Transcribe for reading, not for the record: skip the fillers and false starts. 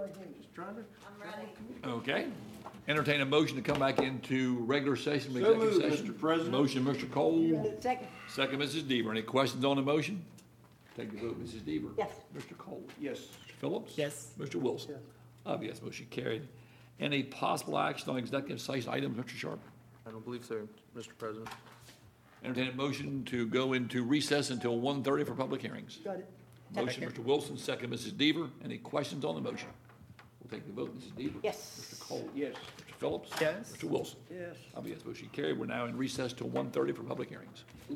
right here, just trying to. I'm ready. Okay. Entertain a motion to come back into regular session, So executive moved, session. Mr. President. Motion, Mr. Cole. Second. Second, Mrs. Deaver. Any questions on the motion? Take the vote, Mrs. Deaver. Yes. Mr. Cole. Yes. Mr. Phillips. Yes. Mr. Wilson. Yes, motion carried. Any possible action on executive session items, Mr. Sharp? I don't believe so, Mr. President. Entertain a motion to go into recess until 1:30 for public hearings. Got it. Motion, Mr. Wilson, second, Mrs. Deaver. Any questions on the motion? We'll take the vote, Mrs. Deaver. Yes. Mr. Cole. Yes. Mr. Phillips. Yes. Mr. Wilson. Yes. Yes, motion carried. We're now in recess till 1:30 for public hearings.